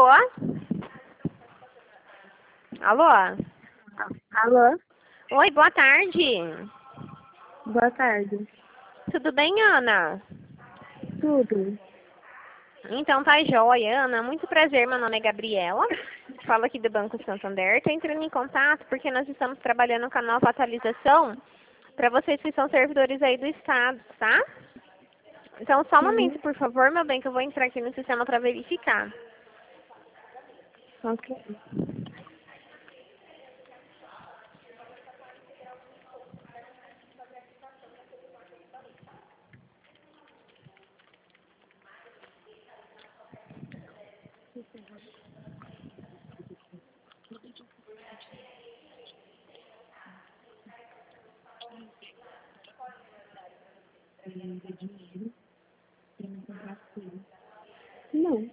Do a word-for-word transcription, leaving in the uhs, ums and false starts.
Alô? Alô? Alô? Oi, boa tarde. Boa tarde. Tudo bem, Ana? Tudo? Então tá joia, Ana. Muito prazer, meu nome é Gabriela. Falo aqui do Banco Santander. Estou entrando em contato porque nós estamos trabalhando com a nova atualização para vocês que são servidores aí do Estado, tá? Então, só um momento, Sim. por favor, meu bem, que eu vou entrar aqui no sistema para verificar. Ok. Não.